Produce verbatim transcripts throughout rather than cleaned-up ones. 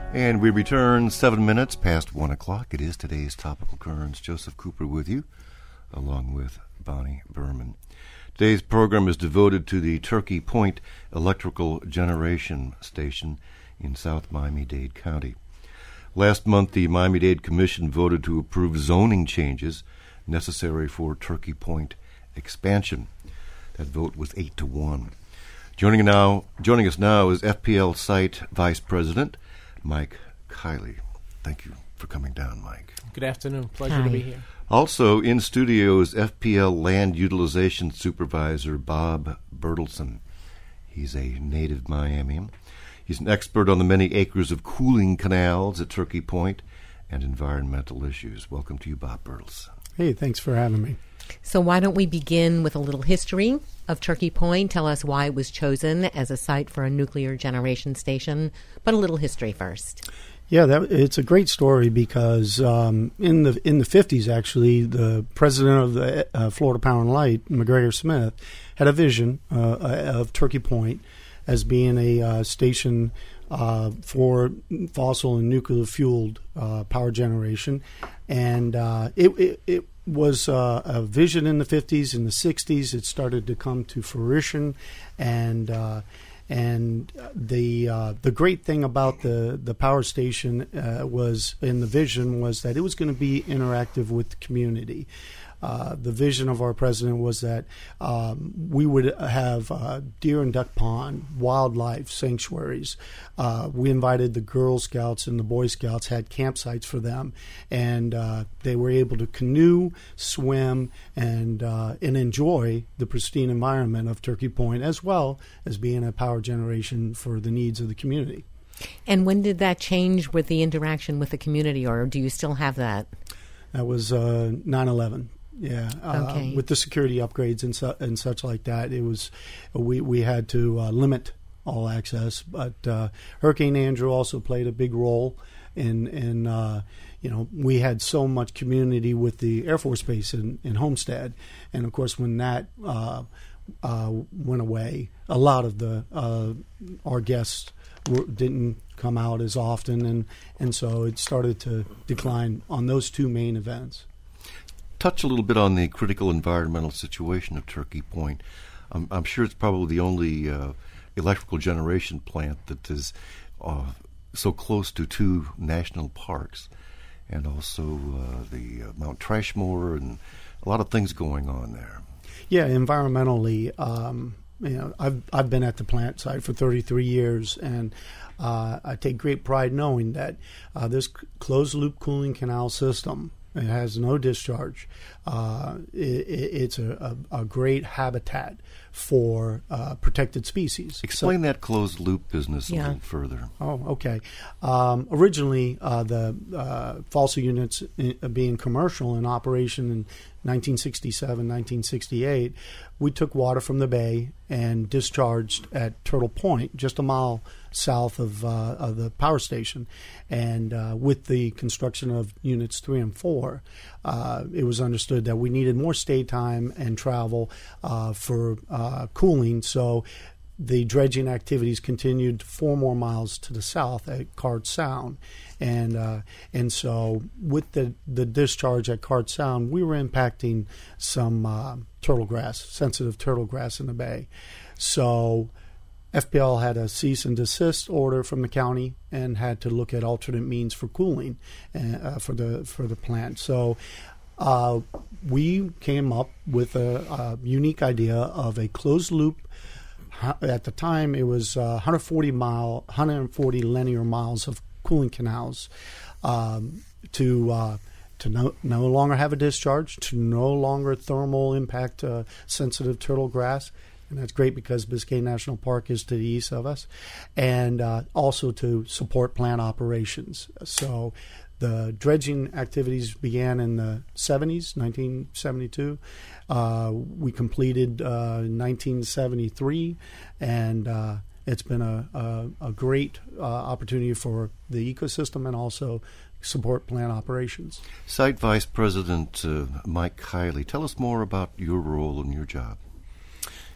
And we return seven minutes past one o'clock. It is today's Topical Currents. Joseph Cooper with you, along with Bonnie Berman. Today's program is devoted to the Turkey Point Electrical Generation Station in South Miami-Dade County. Last month, the Miami-Dade Commission voted to approve zoning changes necessary for Turkey Point expansion. That vote was eight to one. Joining now, joining us now is F P L Site Vice President Mike Kiley. Thank you for coming down, Mike. Good afternoon. Pleasure Hi. to be here. Also in studio is F P L Land Utilization Supervisor Bob Bertelson. He's a native Miamian. He's an expert on the many acres of cooling canals at Turkey Point and environmental issues. Welcome to you, Bob Bertelson. Hey, thanks for having me. So why don't we begin with a little history of Turkey Point? Tell us why it was chosen as a site for a nuclear generation station, but a little history first. Yeah, that, it's a great story because um, in the in the fifties, actually, the president of the uh, Florida Power and Light, McGregor Smith, had a vision uh, of Turkey Point as being a uh, station uh, for fossil and nuclear fueled uh, power generation, and uh, it, it, it was uh, a vision in the fifties. In the sixties, it started to come to fruition, and uh, and the uh, the great thing about the the power station uh, was in the vision was that it was going to be interactive with the community. Uh, the vision of our president was that um, we would have uh, deer and duck pond, wildlife sanctuaries. Uh, we invited the Girl Scouts and the Boy Scouts, had campsites for them, and uh, they were able to canoe, swim, and uh, and enjoy the pristine environment of Turkey Point, as well as being a power generation for the needs of the community. And when did that change with the interaction with the community, or do you still have that? That was uh, nine eleven. Yeah, uh, okay. With the security upgrades and, su- and such like that, it was we we had to uh, limit all access. But uh, Hurricane Andrew also played a big role in in uh, you know we had so much community with the Air Force Base in, in Homestead, and of course when that uh, uh, went away, a lot of the uh, our guests were, didn't come out as often, and and so it started to decline on those two main events. Touch a little bit on the critical environmental situation of Turkey Point. I'm, I'm sure it's probably the only uh, electrical generation plant that is uh, so close to two national parks, and also uh, the uh, Mount Trashmore, and a lot of things going on there. Yeah, environmentally, um, you know, I've I've been at the plant site for thirty-three years, and uh, I take great pride knowing that uh, this closed loop cooling canal system. It has no discharge. Uh, it, it's a, a, a great habitat for uh, protected species. Explain so, that closed loop business yeah. a little further. Oh, okay. Um, originally, uh, the uh, fossil units in, uh, being commercial in operation in nineteen sixty-seven, nineteen sixty-eight, we took water from the bay and discharged at Turtle Point, just a mile south of, uh, of the power station. And uh, with the construction of units three and four, uh, it was understood that we needed more stay time and travel uh, for uh, cooling. So the dredging activities continued four more miles to the south at Card Sound. And uh, and so with the, the discharge at Card Sound, we were impacting some uh, turtle grass, sensitive turtle grass in the bay. So F P L had a cease and desist order from the county and had to look at alternate means for cooling uh, for the for the plant. So uh, we came up with a, a unique idea of a closed loop. At the time, it was uh, one hundred forty mile, one hundred forty linear miles of cooling canals um, to uh, to no, no longer have a discharge, to no longer thermal impact uh, sensitive turtle grass. And that's great because Biscayne National Park is to the east of us, and uh, also to support plant operations. So the dredging activities began in the seventies, nineteen seventy-two. Uh, we completed uh, in nineteen seventy-three, and uh, it's been a, a, a great uh, opportunity for the ecosystem and also support plant operations. Site Vice President uh, Mike Kiley, tell us more about your role and your job.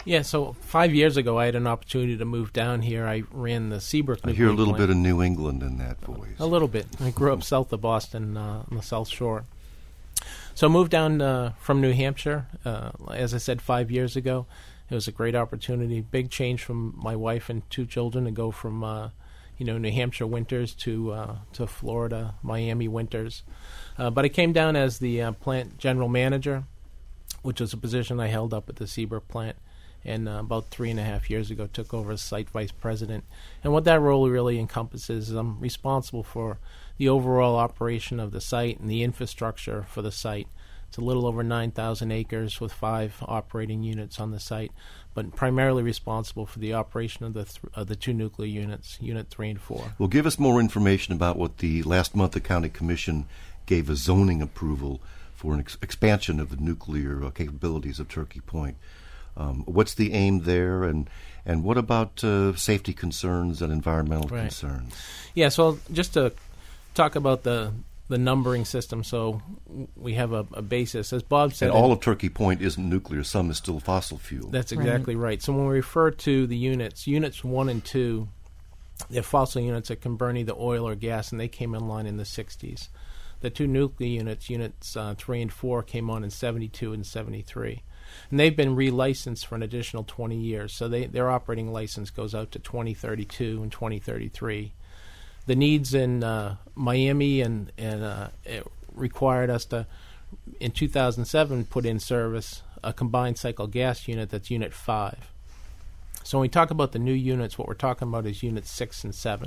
Yeah, so five years ago, I had an opportunity to move down here. I ran the Seabrook I nuclear hear a little plant. bit of New England in that voice. A little bit. I grew up south of Boston uh, on the South Shore. So I moved down uh, from New Hampshire, uh, as I said, five years ago. It was a great opportunity, big change from my wife and two children to go from, uh, you know, New Hampshire winters to uh, to Florida, Miami winters. Uh, but I came down as the uh, plant general manager, which was a position I held up at the Seabrook plant. And uh, about three and a half years ago, took over as site vice president. And what that role really encompasses is I'm responsible for the overall operation of the site and the infrastructure for the site. It's a little over nine thousand acres with five operating units on the site, but primarily responsible for the operation of the th- of the two nuclear units, Unit three and four. Well, give us more information about what the last month the County Commission gave a zoning approval for an ex- expansion of the nuclear uh, capabilities of Turkey Point. Um, what's the aim there, and and what about uh, safety concerns and environmental Right. concerns? Yeah, so just to talk about the the numbering system, so we have a, a basis. As Bob said, And all of Turkey Point isn't nuclear; some is still fossil fuel. that's exactly right. So when we refer to the units, units one and two, they're fossil units that can burn either oil or gas, and they came online in the sixties. The two nuclear units, units uh, three and four, came on in seventy-two and seventy-three. And they've been relicensed for an additional twenty years. So they, their operating license goes out to twenty thirty-two and twenty thirty-three. The needs in uh, Miami and, and uh, it required us to, in two thousand seven, put in service a combined cycle gas unit that's Unit five. So when we talk about the new units, what we're talking about is Units six and seven.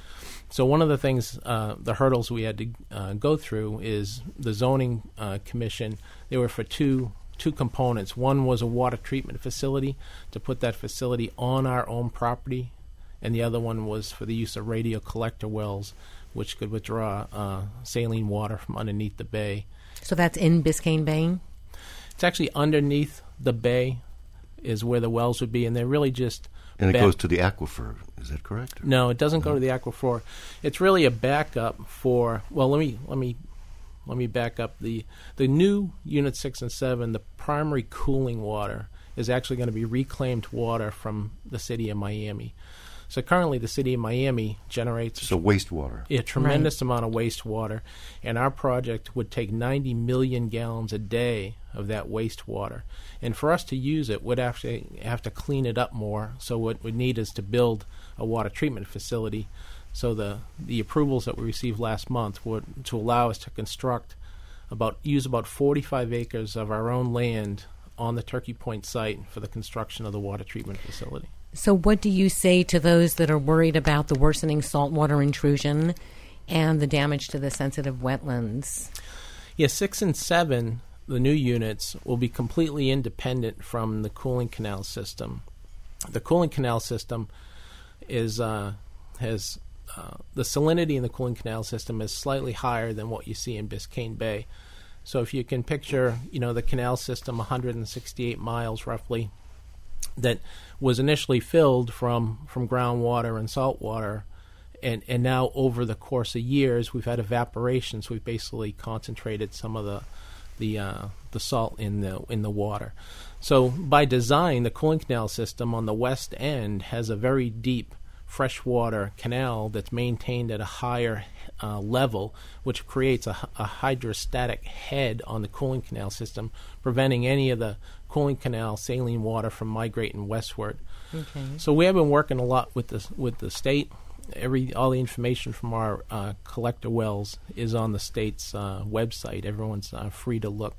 So one of the things, uh, the hurdles we had to uh, go through is the zoning uh, commission. They were for two two components. One was a water treatment facility to put that facility on our own property, and the other one was for the use of radio collector wells, which could withdraw uh, saline water from underneath the bay. So that's in Biscayne Bay? It's actually underneath the bay is where the wells would be, and they're really just... And it back- goes to the aquifer. Is that correct? No, it doesn't go to the aquifer. It's really a backup for... Well, let me let me let me back up. The the new Unit six and seven, the primary cooling water is actually going to be reclaimed water from the city of Miami. So currently, the city of Miami generates So wastewater. a tremendous amount of wastewater, and our project would take ninety million gallons a day of that wastewater. And for us to use it, we'd actually have to clean it up more. So what we need is to build a water treatment facility. So the the approvals that we received last month would to allow us to construct about use about forty-five acres of our own land on the Turkey Point site for the construction of the water treatment facility. So what do you say to those that are worried about the worsening saltwater intrusion and the damage to the sensitive wetlands? Yeah, six and seven, the new units, will be completely independent from the cooling canal system. The cooling canal system is uh, has uh, the salinity in the cooling canal system is slightly higher than what you see in Biscayne Bay. So if you can picture, you know, the canal system, one hundred sixty-eight miles roughly, that was initially filled from, from groundwater and salt water, and, and now over the course of years we've had evaporation, so we've basically concentrated some of the the uh, the salt in the in the water. So by design, the cooling canal system on the west end has a very deep freshwater canal that's maintained at a higher uh, level, which creates a, a hydrostatic head on the cooling canal system, preventing any of the cooling canal saline water from migrating westward. Okay. So we have been working a lot with the with the state. Every all the information from our uh, collector wells is on the state's uh, website. Everyone's uh, free to look.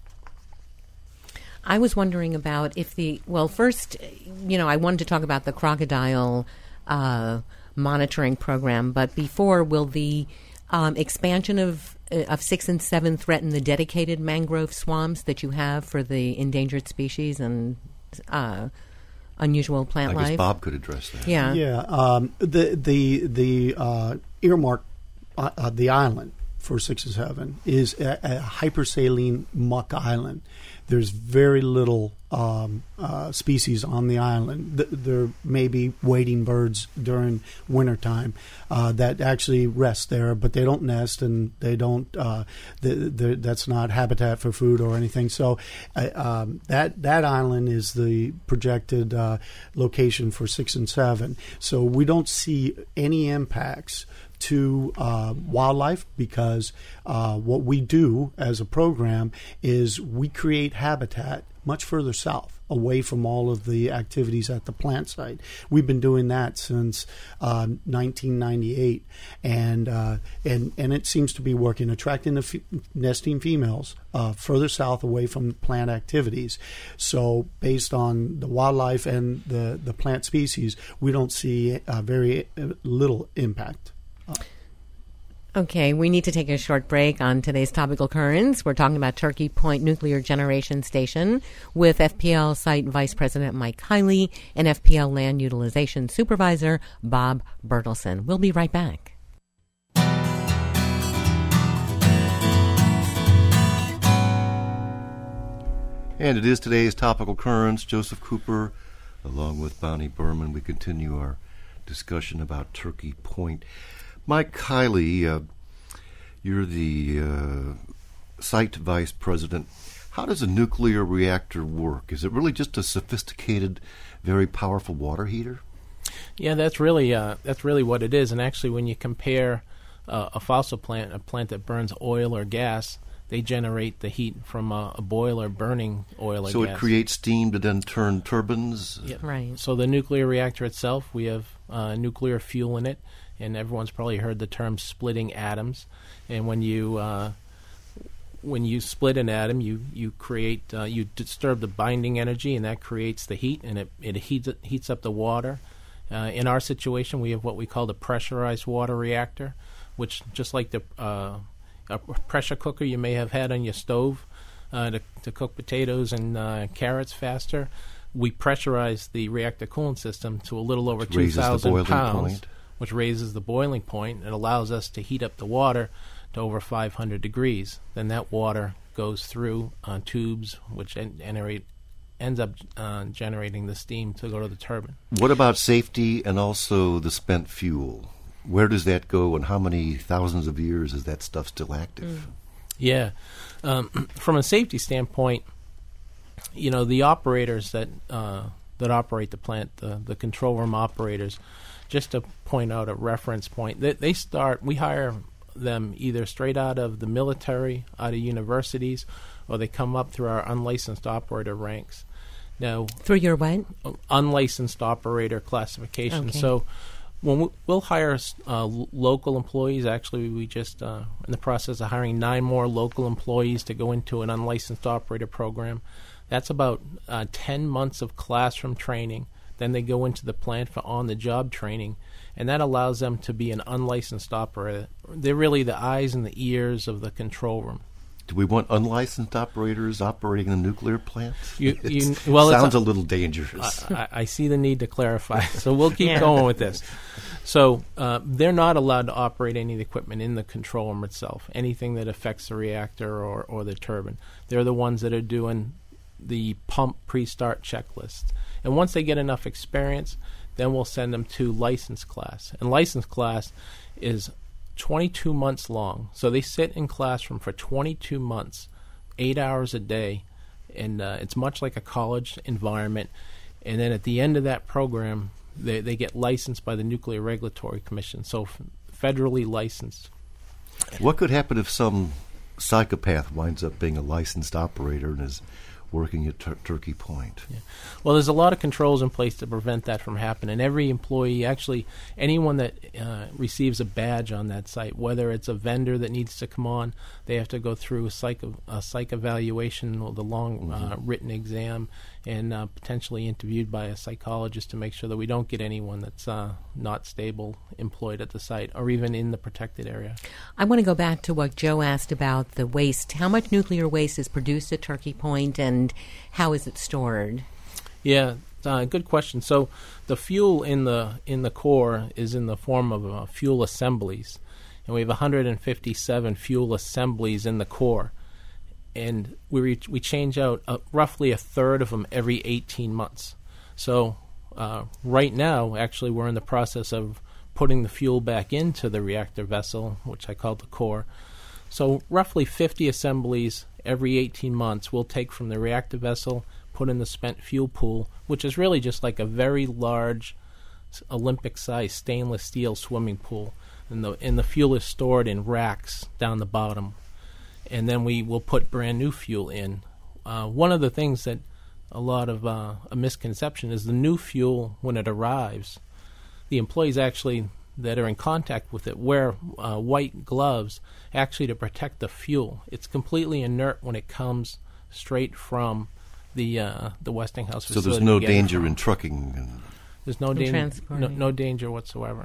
I was wondering about if the, well, first, you know, I wanted to talk about the crocodile uh, monitoring program, but before, will the um, expansion of uh, of six and seven threaten the dedicated mangrove swamps that you have for the endangered species and uh, unusual plant I guess life? Bob could address that. Yeah. Yeah, um, the the the uh, earmark uh, uh, the island for six and seven is a, a hypersaline muck island. There's very little um, uh, species on the island. Th- there may be wading birds during wintertime uh, that actually rest there, but they don't nest and they don't. Uh, the, the, that's not habitat for food or anything. So uh, um, that that island is the projected uh, location for six and seven. So we don't see any impacts to uh, wildlife because uh, what we do as a program is we create habitat much further south, away from all of the activities at the plant site. We've been doing that since uh, nineteen ninety-eight, and uh, and and it seems to be working, attracting the f- nesting females uh, further south, away from plant activities. So, based on the wildlife and the the plant species, we don't see uh, very little impact. Okay, we need to take a short break on today's Topical Currents. We're talking about Turkey Point Nuclear Generation Station with F P L Site Vice President Mike Kiley and F P L Land Utilization Supervisor Bob Bertelsen. We'll be right back. And it is today's Topical Currents. Joseph Cooper, along with Bonnie Berman, we continue our discussion about Turkey Point. Mike Kiley, uh, you're the uh, site vice president. How does a nuclear reactor work? Is it really just a sophisticated, very powerful water heater? Yeah, that's really uh, that's really what it is. And actually, when you compare uh, a fossil plant, a plant that burns oil or gas, they generate the heat from a, a boiler burning oil or so gas. So it creates steam to then turn turbines? Yeah. Right. So the nuclear reactor itself, we have uh, nuclear fuel in it. And everyone's probably heard the term splitting atoms. And when you uh, when you split an atom, you you create uh, you disturb the binding energy, and that creates the heat, and it it heats heats up the water. Uh, in our situation, we have what we call the pressurized water reactor, which just like the uh, a pressure cooker you may have had on your stove uh, to to cook potatoes and uh, carrots faster. We pressurize the reactor coolant system to a little over two thousand pounds. Point. Which raises the boiling point and allows us to heat up the water to over five hundred degrees. Then that water goes through uh, tubes, which en- generate, ends up uh, generating the steam to go to the turbine. What about safety and also the spent fuel? Where does that go, and how many thousands of years is that stuff still active? Mm. Yeah. Um, from a safety standpoint, you know, the operators that uh, that operate the plant, the, the control room operators, just to point out a reference point, they, they start, we hire them either straight out of the military, out of universities, or they come up through our unlicensed operator ranks. Now, through your what? Unlicensed operator classification. Okay. So when we, we'll hire uh, local employees, actually we just uh, in the process of hiring nine more local employees to go into an unlicensed operator program. That's about uh, ten months of classroom training. Then they go into the plant for on-the-job training, and that allows them to be an unlicensed operator. They're really the eyes and the ears of the control room. Do we want unlicensed operators operating a nuclear plant? You, you, well, sounds a, a little dangerous. I, I see the need to clarify, so we'll keep yeah. going with this. So uh, they're not allowed to operate any of the equipment in the control room itself, anything that affects the reactor or, or the turbine. They're the ones that are doing the pump pre-start checklist. And once they get enough experience, then we'll send them to license class. And license class is twenty-two months long. So they sit in classroom for twenty-two months, eight hours a day, and uh, it's much like a college environment. And then at the end of that program, they, they get licensed by the Nuclear Regulatory Commission, so f- federally licensed. What could happen if some psychopath winds up being a licensed operator and is working at Tur- Turkey Point? Yeah. Well, there's a lot of controls in place to prevent that from happening. Every employee, actually anyone that uh, receives a badge on that site, whether it's a vendor that needs to come on, they have to go through a psych, a psych evaluation or the long mm-hmm. uh, written exam, and uh, potentially interviewed by a psychologist to make sure that we don't get anyone that's uh, not stable employed at the site or even in the protected area. I want to go back to what Joe asked about the waste. How much nuclear waste is produced at Turkey Point, and how is it stored? Yeah, uh, good question. So the fuel in the in the core is in the form of uh, fuel assemblies. and we have one hundred fifty-seven fuel assemblies in the core. And we re- we change out uh, roughly a third of them every eighteen months. So uh, right now, actually, we're in the process of putting the fuel back into the reactor vessel, which I call the core. So roughly fifty assemblies every eighteen months we'll take from the reactor vessel, put in the spent fuel pool, which is really just like a very large Olympic-sized stainless steel swimming pool. And the, and the fuel is stored in racks down the bottom. And then we will put brand new fuel in. Uh, one of the things that a lot of uh, a misconception is the new fuel, when it arrives, the employees actually that are in contact with it wear uh, white gloves actually to protect the fuel. It's completely inert when it comes straight from the uh, the Westinghouse facility. So there's no to get it danger from. in trucking? And There's no, In dan- no, transporting. no danger whatsoever.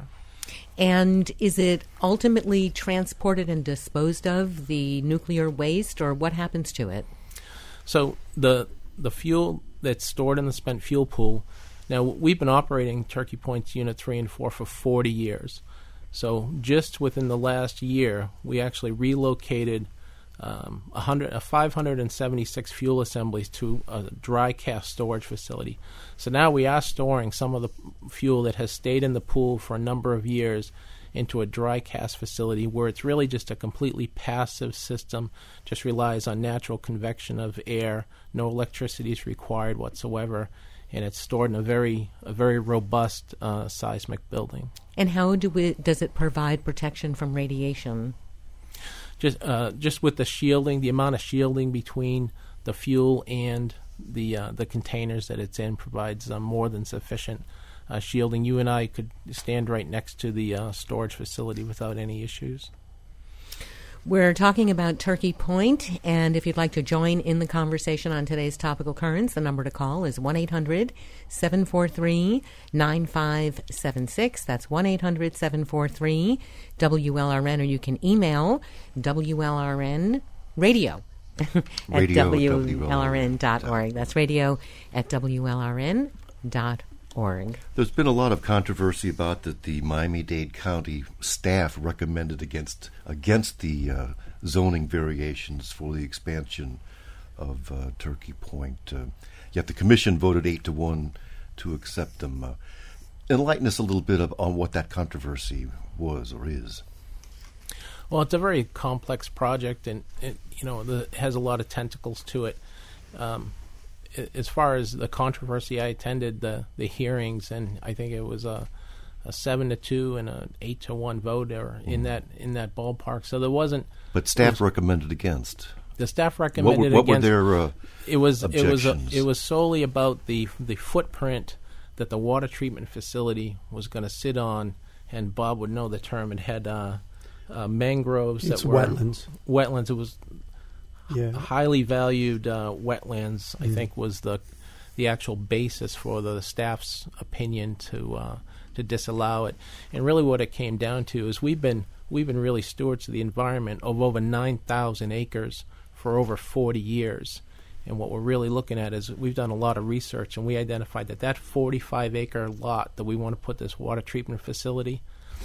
And is it ultimately transported and disposed of, the nuclear waste, or what happens to it? So the the fuel that's stored in the spent fuel pool, now we've been operating Turkey Points Unit three and four for forty years. So just within the last year, we actually relocated um, one hundred, uh, five hundred seventy-six fuel assemblies to a dry cask storage facility. So now we are storing some of the fuel that has stayed in the pool for a number of years into a dry cask facility where it's really just a completely passive system, just relies on natural convection of air, no electricity is required whatsoever, and it's stored in a very a very robust uh, seismic building. And how do we, does it provide protection from radiation? Just uh, just with the shielding, the amount of shielding between the fuel and the uh, the containers that it's in provides uh, more than sufficient uh, shielding. You and I could stand right next to the uh, storage facility without any issues. We're talking about Turkey Point, and if you'd like to join in the conversation on today's topical currents, the number to call is one eight hundred seven four three nine five seven six. That's one eight hundred seven four three W L R N, or you can email W L R N radio at W L R N dot org. That's radio at W L R N dot org. There's been a lot of controversy about that the Miami-Dade County staff recommended against against the uh, zoning variations for the expansion of uh, Turkey Point. Uh, yet the commission voted eight to one to accept them. Uh, enlighten us a little bit of, on what that controversy was or is. Well, it's a very complex project, and it, you know, the, it has a lot of tentacles to it. Um, As far as the controversy, I attended the, the hearings, and I think it was a, a seven to two and an eight to one vote, or in that in that ballpark. So there wasn't. But staff was, recommended against. The staff recommended what were, what against. What were their uh, it was objections? it was a, it was solely about the the footprint that the water treatment facility was going to sit on, and Bob would know the term. It had uh, uh, mangroves It's that were wetlands. Wetlands. It was. Yeah. Highly valued uh, wetlands, I Mm. think, was the the actual basis for the staff's opinion to uh, to disallow it. And really, what it came down to is we've been we've been really stewards of the environment of over nine thousand acres for over forty years. And what we're really looking at is we've done a lot of research, and we identified that that forty-five acre lot that we want to put this water treatment facility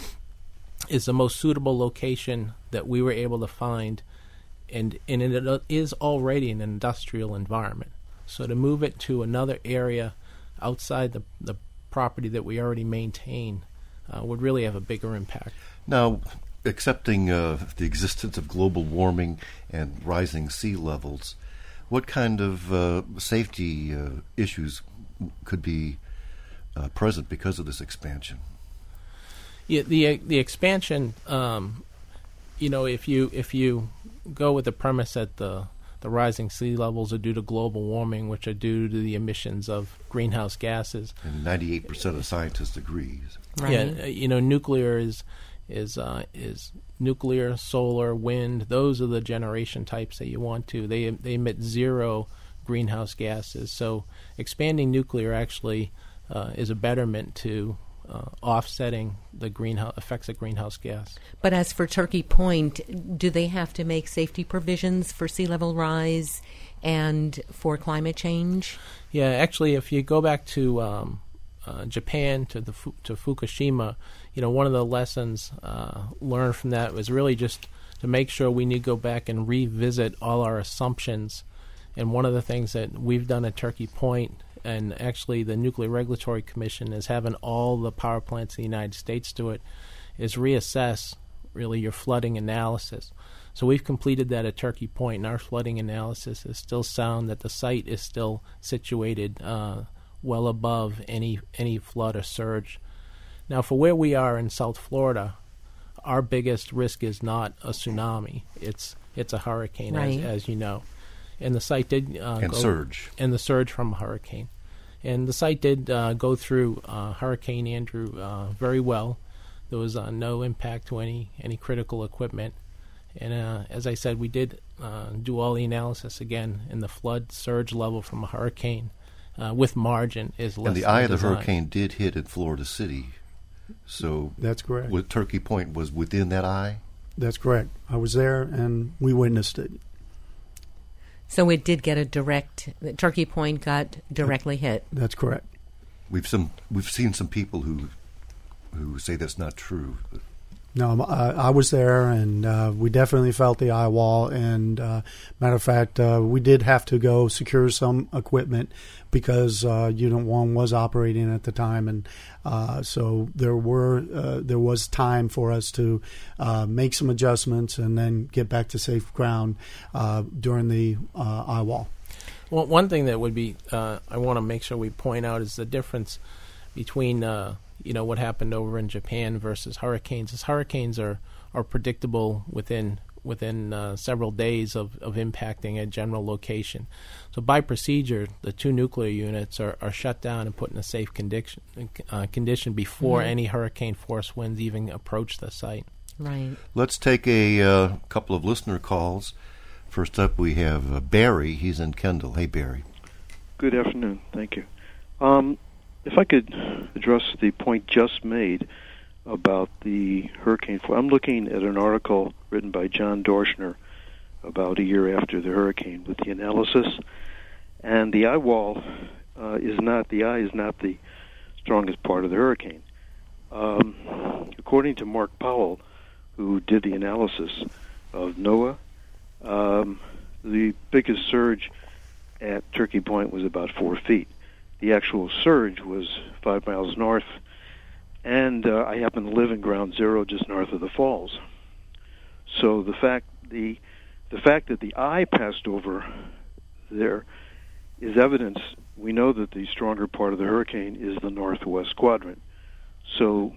is the most suitable location that we were able to find. And, and it is already an industrial environment. So to move it to another area outside the, the property that we already maintain uh, would really have a bigger impact. Now, accepting uh, the existence of global warming and rising sea levels, what kind of uh, safety uh, issues could be uh, present because of this expansion? Yeah, the the expansion, um, you know, if you if you go with the premise that the the rising sea levels are due to global warming, which are due to the emissions of greenhouse gases. And ninety-eight percent of scientists agree. Right. Yeah, you know, nuclear is is uh, is nuclear, solar, wind. Those are the generation types that you want to. They they emit zero greenhouse gases. So expanding nuclear actually uh, is a betterment to Uh, offsetting the greenhouse effects of greenhouse gas. But as for Turkey Point, do they have to make safety provisions for sea level rise and for climate change? Yeah, actually, if you go back to um, uh, Japan to the Fu- to Fukushima, you know, one of the lessons uh, learned from that was really just to make sure we need to go back and revisit all our assumptions. And one of the things that we've done at Turkey Point, and actually the Nuclear Regulatory Commission is having all the power plants in the United States do it, is reassess really your flooding analysis. So we've completed that at Turkey Point, and our flooding analysis is still sound that the site is still situated uh, well above any any flood or surge. Now, for where we are in South Florida, our biggest risk is not a tsunami; it's it's a hurricane, right. as, as you know. And the site did uh, and go, surge and the surge from a hurricane, and the site did uh, go through uh, Hurricane Andrew uh, very well. There was uh, no impact to any any critical equipment. And uh, as I said, we did uh, do all the analysis again, and the flood surge level from a hurricane uh, with margin is less and the than eye of the design. hurricane did hit at Florida City. So That's correct. with Turkey Point was within that eye? That's correct. I was there, and we witnessed it. So it did get a direct. Turkey Point got directly hit. That's correct. We've some we've seen some people who who say that's not true. No, I, I was there, and uh, we definitely felt the eye wall. And uh, matter of fact, uh, we did have to go secure some equipment because uh, Unit One was operating at the time, and uh, so there were uh, there was time for us to uh, make some adjustments and then get back to safe ground uh, during the uh, eye wall. Well, one thing that would be uh, I want to make sure we point out is the difference between uh, you know what happened over in Japan versus hurricanes. Is hurricanes are, are predictable within within uh, several days of, of impacting a general location. So by procedure, the two nuclear units are, are shut down and put in a safe condition uh, condition before Mm-hmm. any hurricane force winds even approach the site. Right. Let's take a uh, couple of listener calls. First up, we have uh, Barry. He's in Kendall. Hey, Barry. Good afternoon. Thank you. Um, if I could address the point just made about the hurricane. I'm looking at an article written by John Dorschner about a year after the hurricane with the analysis, and the eye wall uh, is not, the eye is not the strongest part of the hurricane. Um, according to Mark Powell, who did the analysis of NOAA, um, the biggest surge at Turkey Point was about four feet. The actual surge was five miles north, and uh, I happen to live in Ground Zero, just north of the falls. So the fact the the fact that the eye passed over there is evidence. We know that the stronger part of the hurricane is the northwest quadrant. So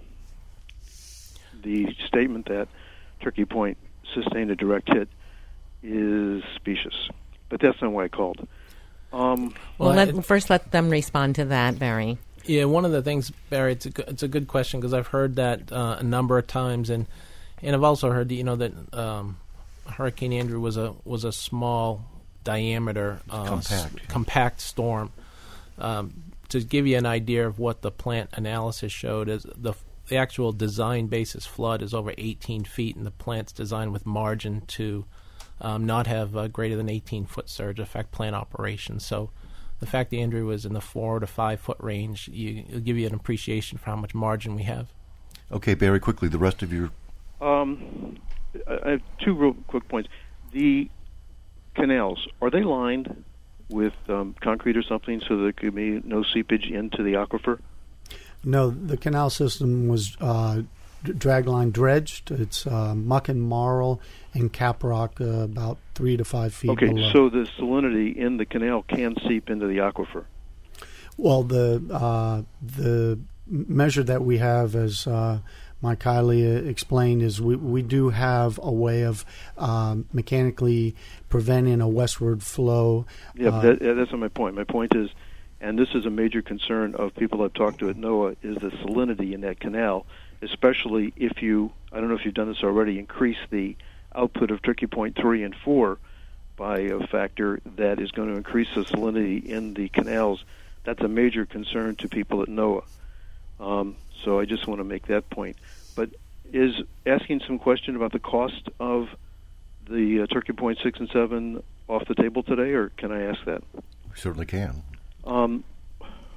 the statement that Turkey Point sustained a direct hit is specious. But that's not why I called. Um, Well, Well, let, it- first let them respond to that, Barry. Yeah, one of the things, Barry, it's a, go- it's a good question because I've heard that uh, a number of times, and and I've also heard you know that um, Hurricane Andrew was a was a small diameter, uh, Compact. s- compact storm. Um, to give you an idea of what the plant analysis showed, is the the actual design basis flood is over eighteen feet, and the plant's designed with margin to um, not have a greater than eighteen foot surge affect plant operations. So the fact that Andrew was in the four to five foot range, you, it'll give you an appreciation for how much margin we have. Okay, Barry, quickly, the rest of your... um, I I have two real quick points. The canals, are they lined with um, concrete or something so there could be no seepage into the aquifer? No, the canal system was uh, d- dragline dredged. It's uh, muck and marl and caprock, uh, about three to five feet Okay, below. so the salinity in the canal can seep into the aquifer. Well, the uh, the measure that we have, as uh, Mike Kiley explained, is we, we do have a way of um, mechanically preventing a westward flow. Yeah, Uh, that, that's not my point. My point is, and this is a major concern of people I've talked to at NOAA, is the salinity in that canal, especially if you, I don't know if you've done this already, increase the output of Turkey Point three and four by a factor that is going to increase the salinity in the canals. That's a major concern to people at NOAA. Um, so I just want to make that point. But is asking some question about the cost of the uh, Turkey Point six and seven off the table today, or can I ask that? We certainly can. Um,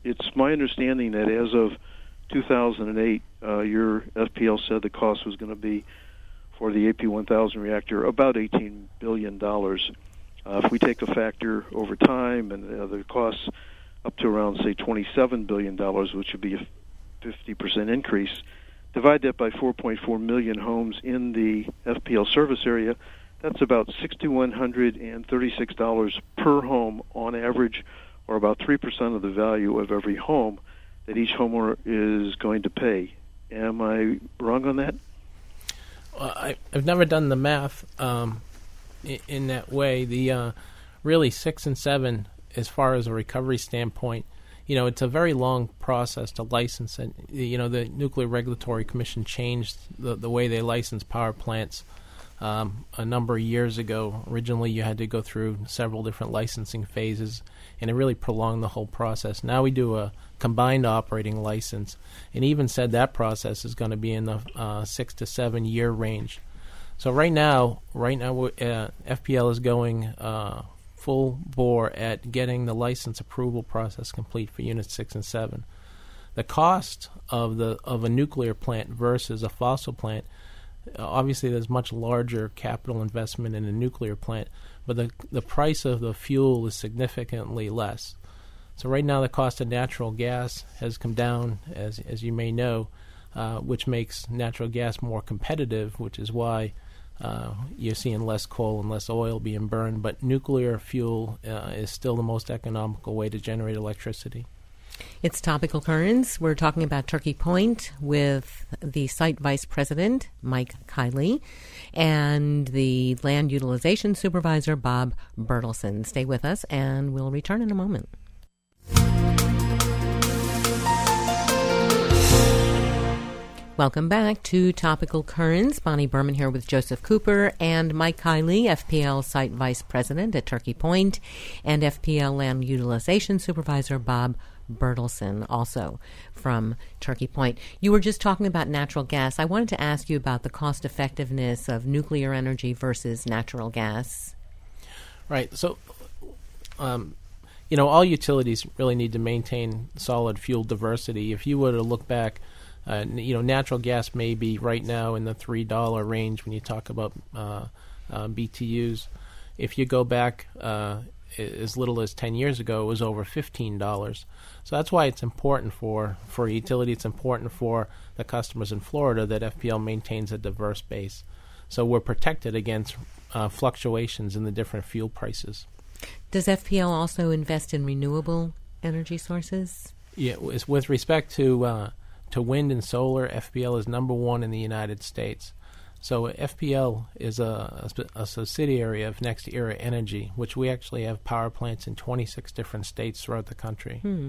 it's my understanding that as of two thousand eight, uh, your F P L said the cost was going to be for the A P one thousand reactor about eighteen billion dollars. Uh, if we take a factor over time and uh, the costs up to around, say, twenty-seven billion dollars, which would be a fifty percent increase, divide that by four point four million homes in the F P L service area, that's about six thousand one hundred thirty-six dollars per home on average, or about three percent of the value of every home that each homeowner is going to pay. Am I wrong on that? Well, I, I've never done the math um, in, in that way. The uh, really six and seven, as far as a recovery standpoint, you know, it's a very long process to license it. You know, the Nuclear Regulatory Commission changed the, the way they license power plants um, a number of years ago. Originally, you had to go through several different licensing phases, and it really prolonged the whole process. Now we do a combined operating license, and even said that process is going to be in the uh, six to seven year range. So right now, right now, uh, F P L is going uh, full bore at getting the license approval process complete for units six and seven. The cost of the of a nuclear plant versus a fossil plant, uh, obviously there's much larger capital investment in a nuclear plant, but the the price of the fuel is significantly less. So right now the cost of natural gas has come down, as as you may know, uh, which makes natural gas more competitive, which is why uh, you're seeing less coal and less oil being burned. But nuclear fuel uh, is still the most economical way to generate electricity. It's Topical Currents. We're talking about Turkey Point with the site vice president, Mike Kiley, and the land utilization supervisor, Bob Bertelsen. Stay with us, and we'll return in a moment. Welcome back to Topical Currents. Bonnie Berman here with Joseph Cooper and Mike Kiley, F P L Site Vice President at Turkey Point, and F P L Land Utilization Supervisor Bob Bertelsen, also from Turkey Point. You were just talking about natural gas. I wanted to ask you about the cost effectiveness of nuclear energy versus natural gas. Right. So, um, you know, all utilities really need to maintain solid fuel diversity. If you were to look back, uh, you know, natural gas may be right now in the three dollar range when you talk about uh, uh, B T Us. If you go back uh, as little as ten years ago, it was over fifteen dollars. So that's why it's important for, for a utility, it's important for the customers in Florida that F P L maintains a diverse base. So we're protected against uh, fluctuations in the different fuel prices. Does F P L also invest in renewable energy sources? Yeah, with respect to uh, to wind and solar, F P L is number one in the United States. So F P L is a, a, a subsidiary of NextEra Energy, which we actually have power plants in twenty-six different states throughout the country. Hmm.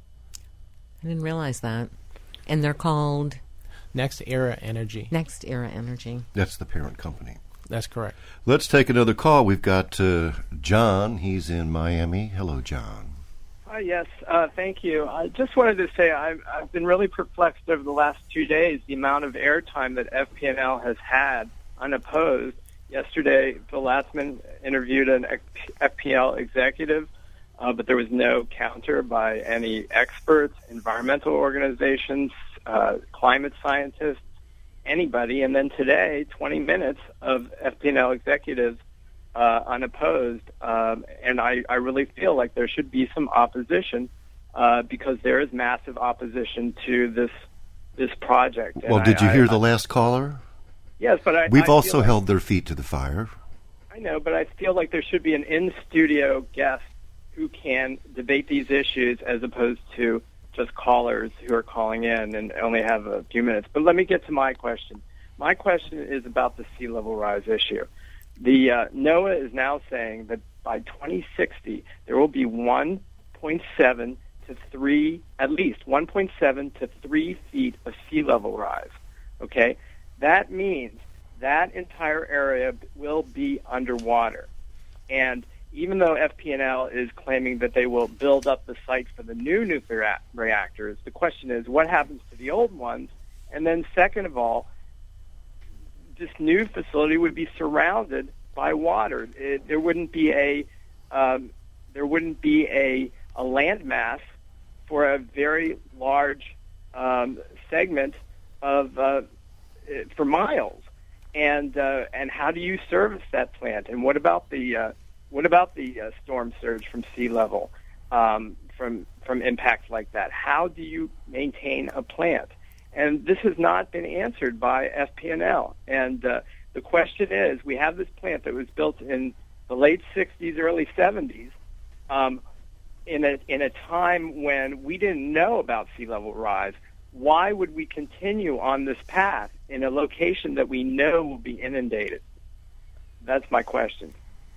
I didn't realize that. And they're called? NextEra Energy. NextEra Energy. That's the parent company. That's correct. Let's take another call. We've got uh, John. He's in Miami. Hello, John. Hi, yes. Uh, thank you. I just wanted to say I've, I've been really perplexed over the last two days, the amount of airtime that F P L has had unopposed. Yesterday, Bill Latzman interviewed an F P L executive, uh, but there was no counter by any experts, environmental organizations, uh, climate scientists, anybody. And then today, twenty minutes of F P L executives uh, unopposed. Um, and I, I really feel like there should be some opposition uh, because there is massive opposition to this this project. Well, and did I, you hear I, the last caller? Yes, but I, We've I also feel like, held their feet to the fire. I know, but I feel like there should be an in-studio guest who can debate these issues as opposed to just callers who are calling in and only have a few minutes. But let me get to my question. My question is about the sea level rise issue. The uh, NOAA is now saying that by twenty sixty there will be one point seven to three, at least one point seven to three feet of sea level rise. Okay, that means that entire area will be underwater. And even though F P L is claiming that they will build up the site for the new nuclear a- reactors, the question is what happens to the old ones? And then second of all, this new facility would be surrounded by water. It, there wouldn't be a um, there wouldn't be a, a landmass for a very large um, segment of uh, for miles. And uh, and how do you service that plant? And what about the uh, what about the uh, storm surge from sea level, um, from from impacts like that? How do you maintain a plant? And this has not been answered by F P and L. And uh, the question is, we have this plant that was built in the late sixties, early seventies, um, in a in a time when we didn't know about sea level rise. Why would we continue on this path in a location that we know will be inundated? That's my question.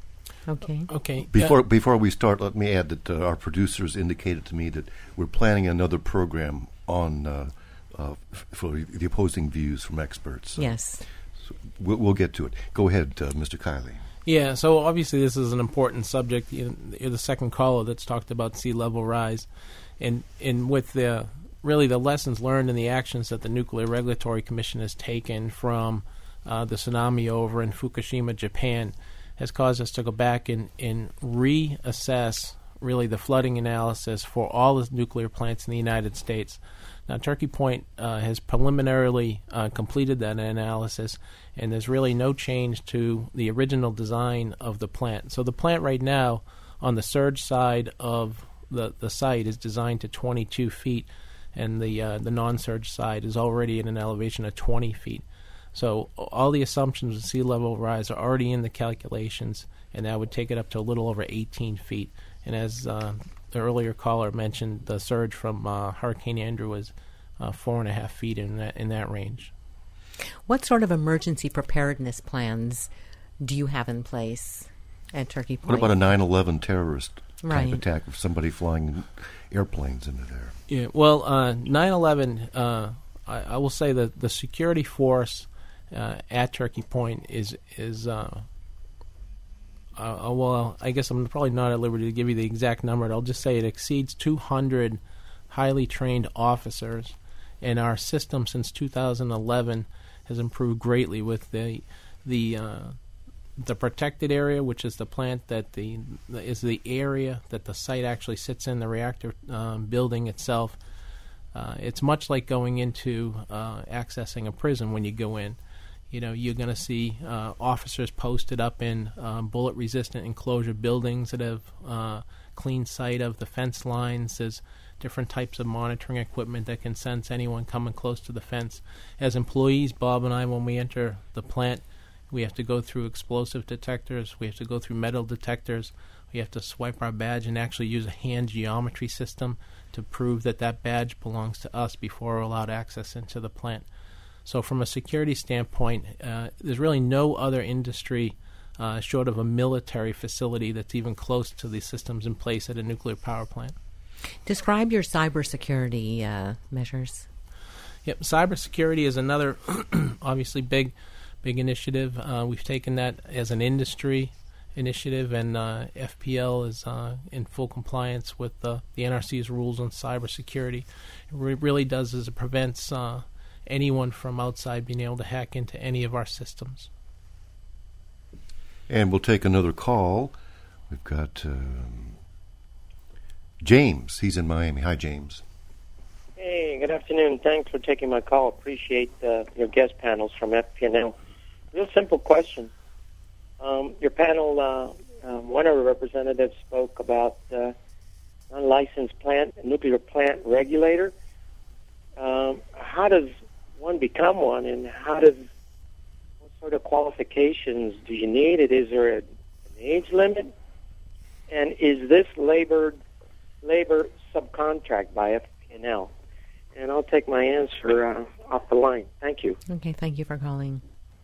Okay. Okay. Before Uh, before we start, let me add that uh, our producers indicated to me that we're planning another program on uh, uh, f- for the opposing views from experts. So, Yes. so we'll, we'll get to it. Go ahead, uh, Mister Kiley. Yeah, so obviously this is an important subject. You- You're the second caller that's talked about sea level rise. And, and with the really the lessons learned and the actions that the Nuclear Regulatory Commission has taken from uh, the tsunami over in Fukushima, Japan, has caused us to go back and, and reassess really the flooding analysis for all the nuclear plants in the United States. Now, Turkey Point uh, has preliminarily uh, completed that analysis, and there's really no change to the original design of the plant. So the plant right now on the surge side of the, the site is designed to twenty-two feet, and the uh, the non-surge side is already at an elevation of twenty feet. So all the assumptions of sea level rise are already in the calculations, and that would take it up to a little over eighteen feet. And as uh, the earlier caller mentioned, the surge from uh, Hurricane Andrew was uh, four and a half feet in that in that range. What sort of emergency preparedness plans do you have in place at Turkey Point? What about a nine eleven terrorist Right. type attack of somebody flying airplanes into there? Yeah, well, uh, nine eleven, uh, I, I will say that the security force uh, at Turkey Point is is uh, uh, well, I guess I'm probably not at liberty to give you the exact number. I'll just say it exceeds two hundred highly trained officers, and our system since two thousand eleven has improved greatly with the the uh, the protected area, which is the plant that the is the area that the site actually sits in, the reactor um, building itself. Uh, it's much like going into uh, accessing a prison when you go in. You know, you're going to see uh, officers posted up in um, bullet-resistant enclosure buildings that have uh, clean sight of the fence lines. There's different types of monitoring equipment that can sense anyone coming close to the fence. As employees, Bob and I, when we enter the plant, we have to go through explosive detectors. We have to go through metal detectors. We have to swipe our badge and actually use a hand geometry system to prove that that badge belongs to us before we're allowed access into the plant. So from a security standpoint, uh, there's really no other industry uh, short of a military facility that's even close to the systems in place at a nuclear power plant. Describe your cybersecurity uh, measures. Yep, cybersecurity is another obviously big Big initiative. Uh, we've taken that as an industry initiative, and uh, F P L is uh, in full compliance with the, the N R C's rules on cybersecurity. What it really does is it prevents uh, anyone from outside being able to hack into any of our systems. And we'll take another call. We've got um, James. He's in Miami. Hi, James. Hey, good afternoon. Thanks for taking my call. Appreciate uh, your guest panels from F P and L. Real simple question. Um, your panel, uh, um, one of the representatives spoke about uh, unlicensed plant, nuclear plant regulator. Um, how does one become one, and how does what sort of qualifications do you need? It is there a, an age limit, and is this labor labor subcontract by F P and L? And I'll take my answer uh, off the line. Thank you. Okay, thank you for calling.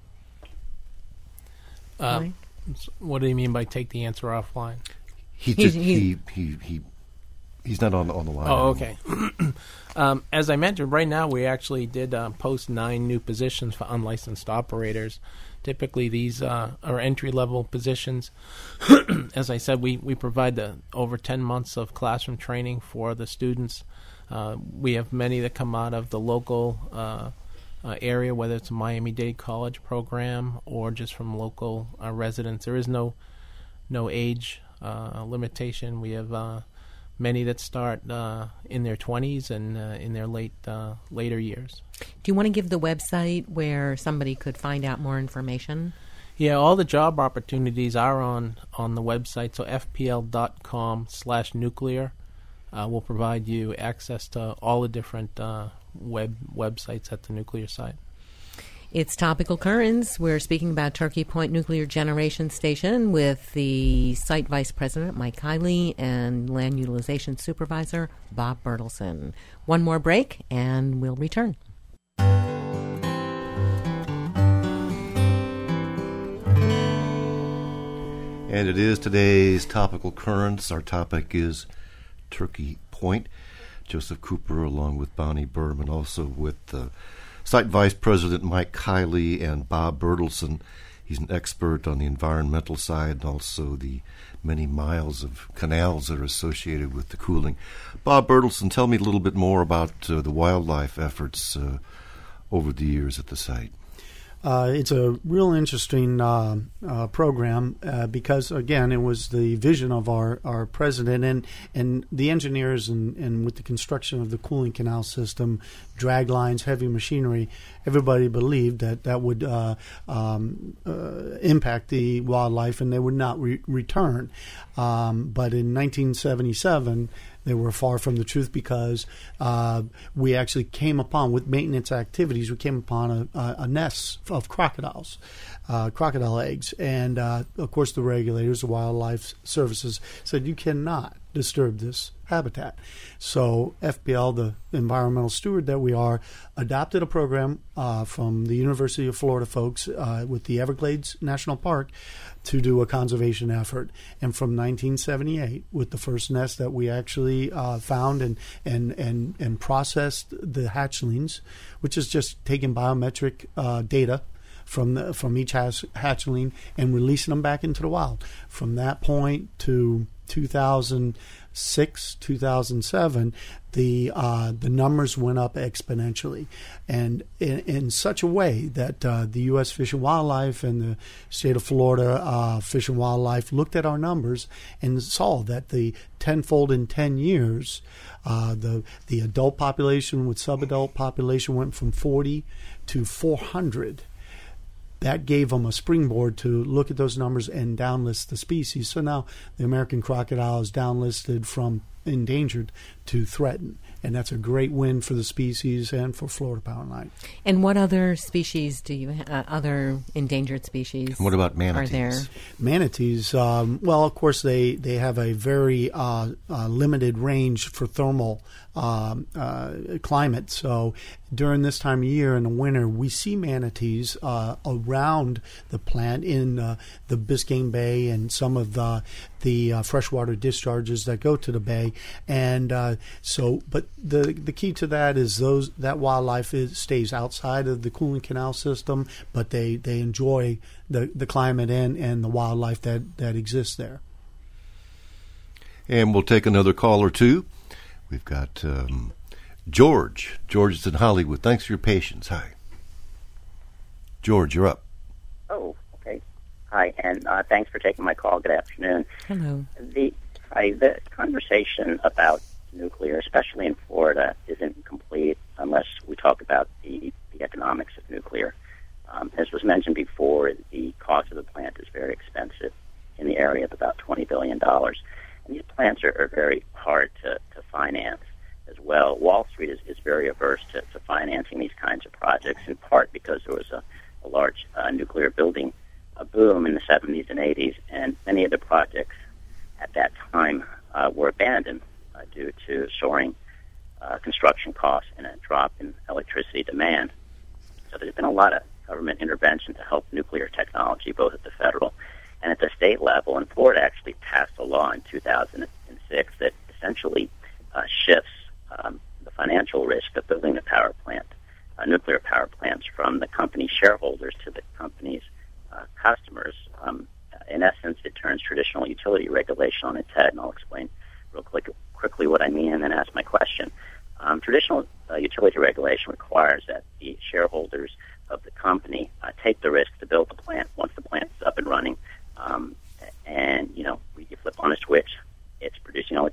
Uh, Mike? What do you mean by take the answer offline? He He's- just he's- he he he he's not on on the line. Oh, anymore. okay. um, as I mentioned, right now we actually did uh, post nine new positions for unlicensed operators. Typically, these uh, are entry-level positions. As I said, we, we provide the over ten months of classroom training for the students. Uh, we have many that come out of the local uh, uh, area, whether it's a Miami-Dade College program or just from local uh, residents. There is no no age uh, limitation. We have uh, many that start uh, in their twenties and uh, in their late uh, later years. Do you want to give the website where somebody could find out more information? Yeah, all the job opportunities are on, on the website, so f p l dot com slash nuclear uh, will provide you access to all the different uh, web websites at the nuclear site. It's Topical Currents. We're speaking about Turkey Point Nuclear Generation Station with the site vice president, Mike Kiley, and land utilization supervisor, Bob Bertelsen. One more break, and we'll return. And it is today's Topical Currents. Our topic is Turkey Point. Joseph Cooper, along with Bonnie Berman, also with uh, Site Vice President Mike Kiley and Bob Bertelsen. He's an expert on the environmental side and also the many miles of canals that are associated with the cooling. Bob Bertelsen, tell me a little bit more about uh, the wildlife efforts uh, over the years at the site. Uh, it's a real interesting uh, uh, program uh, because, again, it was the vision of our, our president and, and the engineers and, and with the construction of the cooling canal system, drag lines, heavy machinery, everybody believed that that would uh, um, uh, impact the wildlife and they would not re- return. Um, but in nineteen seventy-seven, they were far from the truth because uh, we actually came upon, with maintenance activities, we came upon a, a, a nest of crocodiles, uh, crocodile eggs. And, uh, of course, the regulators, the wildlife services, said you cannot disturb this habitat. So F P L, the environmental steward that we are, adopted a program uh, from the University of Florida folks uh, with the Everglades National Park to do a conservation effort. And from nineteen seventy-eight, with the first nest that we actually uh, found and, and, and, and processed the hatchlings, which is just taking biometric uh, data from the, from each hatch, hatchling and releasing them back into the wild. From that point to two thousand six, two thousand seven, the uh, the numbers went up exponentially, and in, in such a way that uh, the U S Fish and Wildlife and the state of Florida uh, Fish and Wildlife looked at our numbers and saw that the tenfold in ten years, uh, the the adult population with subadult population went from forty to four hundred. That gave them a springboard to look at those numbers and downlist the species. So now the American crocodile is downlisted from endangered to threatened. And that's a great win for the species and for Florida Power and Light. And what other species do you, uh, other endangered species And what about manatees? are there? Manatees, um, well, of course, they, they have a very uh, uh, limited range for thermal um, uh, climate. So during this time of year in the winter, we see manatees uh, around the plant in uh, the Biscayne Bay and some of the the uh, freshwater discharges that go to the bay. And uh, so, but the the key to that is those that wildlife is, stays outside of the cooling canal system, but they, they enjoy the, the climate and, and the wildlife that, that exists there. And we'll take another call or two. We've got um, George. George is in Hollywood. Thanks for your patience. Hi. George, you're up. Oh, okay. Hi, and uh, thanks for taking my call. Good afternoon. Hello. The, hi, the conversation about nuclear, especially in Florida, isn't complete unless we talk about the, the economics of nuclear. Um, as was mentioned before, the cost of the plant is very expensive, in the area of about twenty billion dollars. And these plants are, are very hard to, to finance as well. Wall Street is, is very averse to, to financing these kinds of projects, in part because there was a, a large uh, nuclear building a boom in the seventies and eighties, and many of the projects at that time uh, were abandoned uh, due to soaring uh, construction costs and a drop in electricity demand. So there's been a lot of government intervention to help nuclear technology, both at the federal and at the state level. And Florida actually passed a law in two thousand six that essentially uh, shifts um, the financial risk of building a power plant, uh, nuclear power plants, from the company's shareholders to the company's uh, customers. Um, in essence, it turns traditional utility regulation on its head, and I'll explain real quick, quickly what I mean and then ask my question. Um, traditional uh, utility regulation requires that the shareholders of the company uh, take the risk to build the plant once the plant is up and running. Um, and, you know, you flip on a switch, it's producing electricity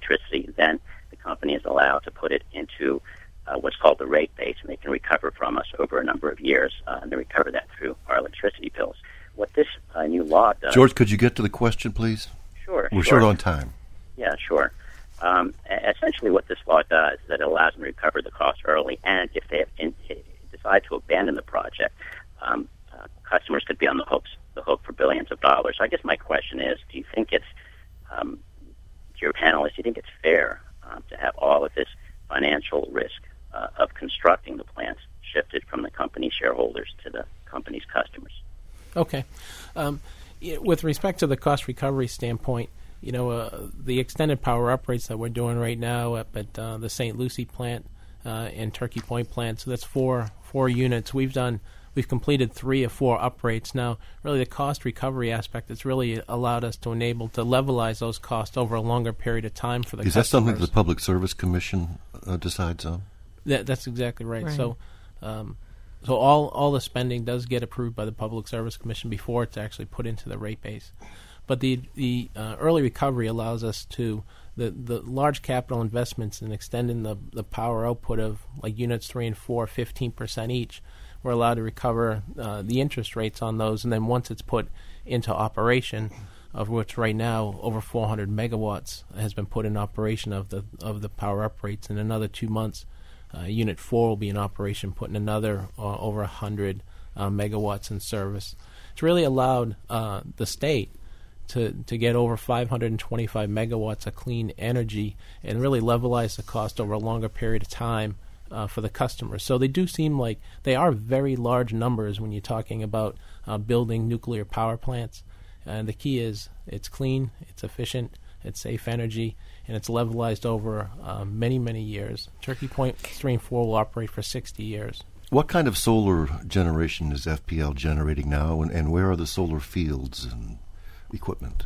electricity, then the company is allowed to put it into uh, what's called the rate base, and they can recover from us over a number of years, uh, and they recover that through our electricity bills. What this uh, new law does... George, could you get to the question, please? Sure. We're sure. short on time. Yeah, sure. Um, essentially what this law does is that it allows them to recover the cost early, and if they have in, decide to abandon the project, um, uh, customers could be on the hooks, the hook for billions of dollars. So I guess my question is, do you think it's, um, to your panelists, do you think it's fair um, to have all of this financial risk uh, of constructing the plants shifted from the company shareholders to the company's customers? Okay. Um, with respect to the cost recovery standpoint, you know, uh, the extended power uprates that we're doing right now up at uh, the Saint Lucie plant uh, and Turkey Point plant, so that's four four units. We've done, we've completed three or four uprates. Now, really the cost recovery aspect has really allowed us to enable to levelize those costs over a longer period of time for the Is customers. that something that the Public Service Commission uh, decides on? That, that's exactly right. Right. So um, so all, all the spending does get approved by the Public Service Commission before it's actually put into the rate base. But the the uh, early recovery allows us to, the, the large capital investments in extending the, the power output of like units three and four, fifteen percent each. We're allowed to recover uh, the interest rates on those, and then once it's put into operation, of which right now over four hundred megawatts has been put in operation of the of the power uprates. In another two months, uh, Unit four will be in operation, putting another uh, over one hundred uh, megawatts in service. It's really allowed uh, the state to to get over five hundred twenty-five megawatts of clean energy and really levelize the cost over a longer period of time uh, for the customers. So they do seem like they are very large numbers when you're talking about uh, building nuclear power plants. And the key is it's clean, it's efficient, it's safe energy, and it's levelized over uh, many, many years. Turkey Point three and four will operate for sixty years. What kind of solar generation is F P L generating now, and, and where are the solar fields and equipment?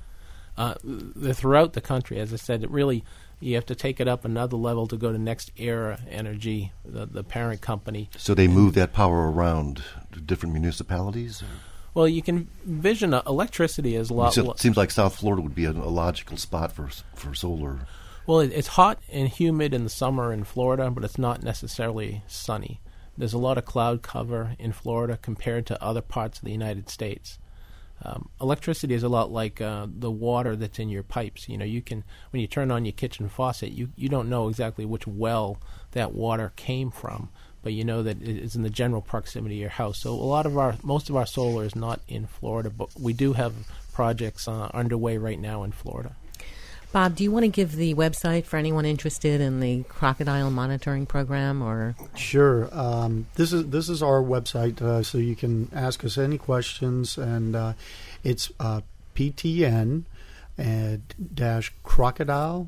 Uh, they're throughout the country. As I said, it really, you have to take it up another level to go to Next Era Energy, the, the parent company. So they move that power around to different municipalities? Or? Well, you can envision uh, electricity as a lot. It seems like South Florida would be a, a logical spot for for solar. Well, it, it's hot and humid in the summer in Florida, but it's not necessarily sunny. There's a lot of cloud cover in Florida compared to other parts of the United States. Um, electricity is a lot like uh, the water that's in your pipes. You know, you can, when you turn on your kitchen faucet, you, you don't know exactly which well that water came from, but you know that it is in the general proximity of your house. So a lot of our, most of our solar is not in Florida, but we do have projects uh, underway right now in Florida. Bob, do you want to give the website for anyone interested in the crocodile monitoring program? Or Sure. Um, this is this is our website, uh, so you can ask us any questions, and uh, it's uh, P T N uh, dash crocodile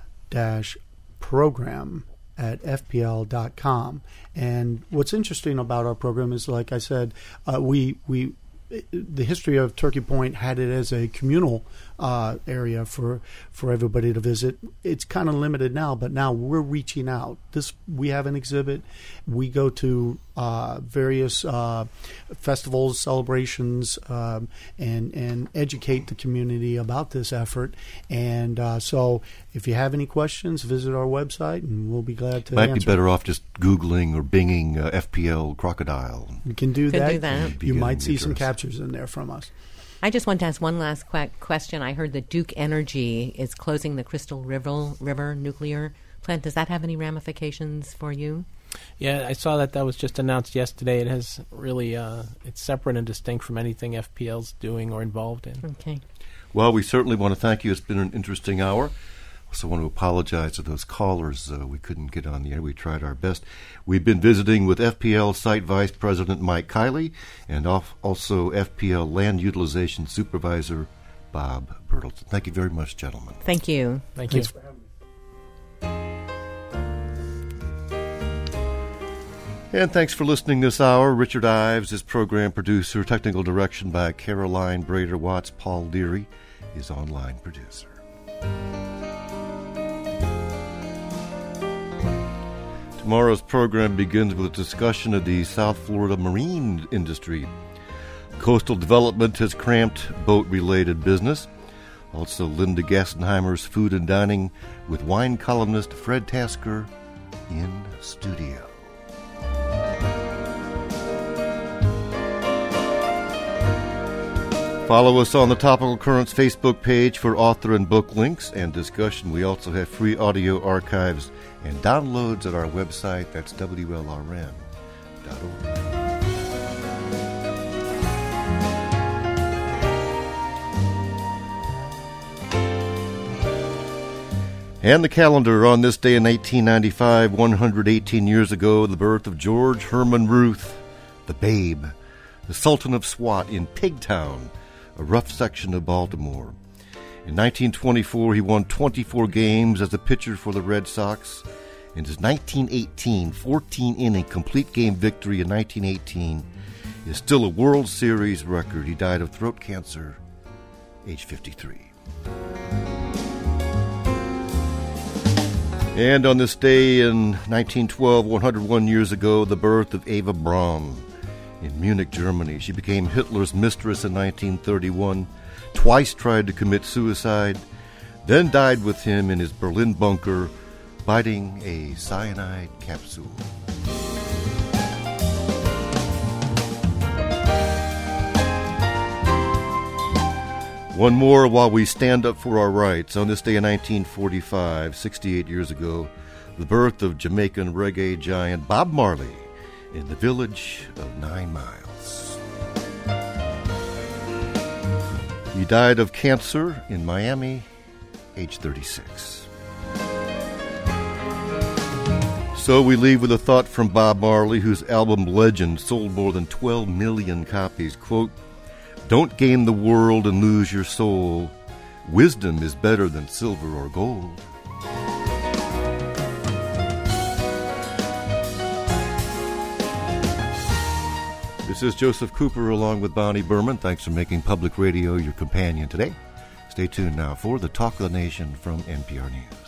dash program at F P L dot com. And what's interesting about our program is, like I said, uh, we we. the history of Turkey Point had it as a communal uh, area for for everybody to visit. It's kind of limited now, but now we're reaching out. This we have an exhibit. We go to uh, various uh, festivals, celebrations, um, and and educate the community about this effort. And uh, so, if you have any questions, visit our website, and we'll be glad to Might answer. be better off just Googling or Binging uh, F P L crocodile. You can do Could that. do that. You might see the some address. captures in there from us. I just want to ask one last qu- question. I heard that Duke Energy is closing the Crystal River, River nuclear plant. Does that have any ramifications for you? Yeah, I saw that that was just announced yesterday. It has really, uh, it's separate and distinct from anything F P L's doing or involved in. Okay. Well, we certainly want to thank you. It's been an interesting hour. Also want to apologize to those callers. Uh, we couldn't get on the air. We tried our best. We've been visiting with F P L Site Vice President Mike Kiley and off also F P L Land Utilization Supervisor Bob Bertelsen. Thank you very much, gentlemen. Thank you. Thank you. Thanks for having me. And thanks for listening this hour. Richard Ives is program producer. Technical direction by Caroline Brader Watts. Paul Deary is online producer. Tomorrow's program begins with a discussion of the South Florida marine industry. Coastal development has cramped boat-related business. Also, Linda Gassenheimer's Food and Dining with wine columnist Fred Tasker in studio. Follow us on the Topical Currents Facebook page for author and book links and discussion. We also have free audio archives and downloads at our website. That's W L R N dot org. And the calendar on this day in eighteen ninety-five, one hundred eighteen years ago, the birth of George Herman Ruth, the Babe, the Sultan of Swat in Pigtown, a rough section of Baltimore. In nineteen twenty-four, he won twenty-four games as a pitcher for the Red Sox. And his nineteen eighteen fourteen-inning complete game victory in nineteen eighteen is still a World Series record. He died of throat cancer, age fifty-three. And on this day in nineteen twelve, one hundred one years ago, the birth of Eva Braun in Munich, Germany. She became Hitler's mistress in nineteen thirty-one, twice tried to commit suicide, then died with him in his Berlin bunker, biting a cyanide capsule. One more while we stand up for our rights. On this day in nineteen forty-five, sixty-eight years ago, the birth of Jamaican reggae giant Bob Marley in the village of Nine Miles. He died of cancer in Miami, age thirty-six. So we leave with a thought from Bob Marley, whose album Legend sold more than twelve million copies. Quote, "Don't gain the world and lose your soul. Wisdom is better than silver or gold." This is Joseph Cooper along with Bonnie Berman. Thanks for making public radio your companion today. Stay tuned now for the Talk of the Nation from N P R News.